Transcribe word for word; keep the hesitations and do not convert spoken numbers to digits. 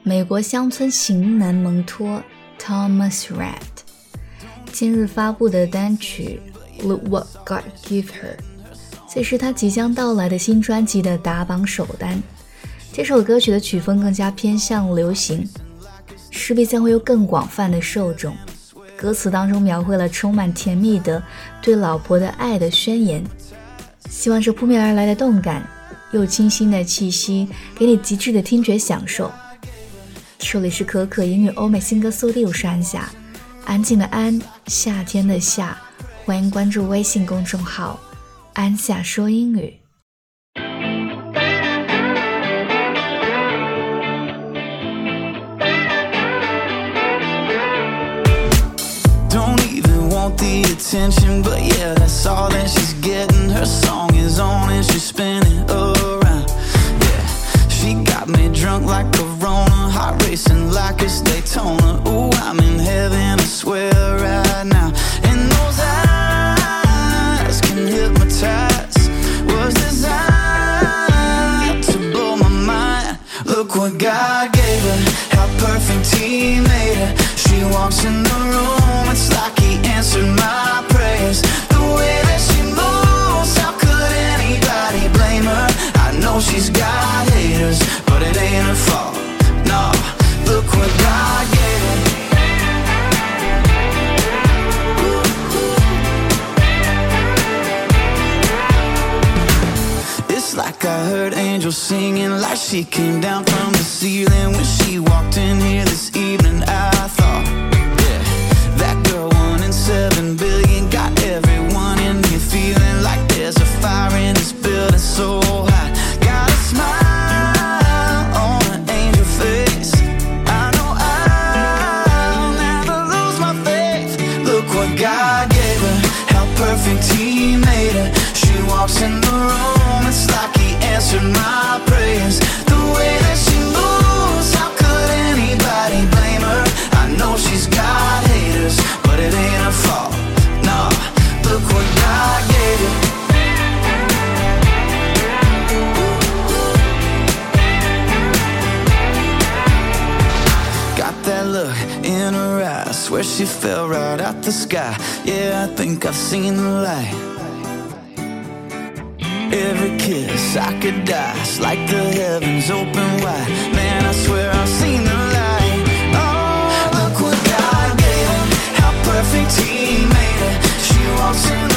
美国乡村型男蒙托 Thomas Rhett 近日发布的单曲 Look What God Gave Her， 这是他即将到来的新专辑的打榜首单。这首歌曲的曲风更加偏向流行，势必将会有更广泛的受众。歌词当中描绘了充满甜蜜的对老婆的爱的宣言，希望这扑面而来的动感又清新的气息给你极致的听觉享受。这里是可可英语欧美新歌速递，我是安夏，安静的安，夏天的夏，欢迎关注微信公众号安夏说英语。 The attention, but yeah, that's all that she's getting. Her song is on and she's spinning around. Yeah, she got me drunk like Corona, heart racing like it's Daytona. Ooh, I'm in heaven, I swear right now. And those eyes can hypnotize, was designed to blow my mind. Look what God gave her, how perfect He made her. She walks in the room, it's like He answered my prayers. The way that she moves, how could anybody blame her? I know she's got haters, but it ain't her fault. No, look what God gave her. It's like I heard angels singing, like she came down from the ceiling when she walked in here this evening. I thought, yeah, that girl one in seven billion got everyone in here feeling like there's a fire in this building so hot. Got a smile on an angel face. I know I'll never lose my faith. Look what God gave her, how perfect He made her. She walks in the room, it's like He answered my prayers. The way that she moves, how could anybody blame her? I know she's got haters, but it ain't her fault. No, look what God gave her. Got that look in her eyes, swear she fell right out the sky. Yeah, I think I've seen the light. Every kiss I could die, it's like the heavens open wide. Man, I swear I've seen the light. Oh, look what God gave her, how perfect He made her. She walks in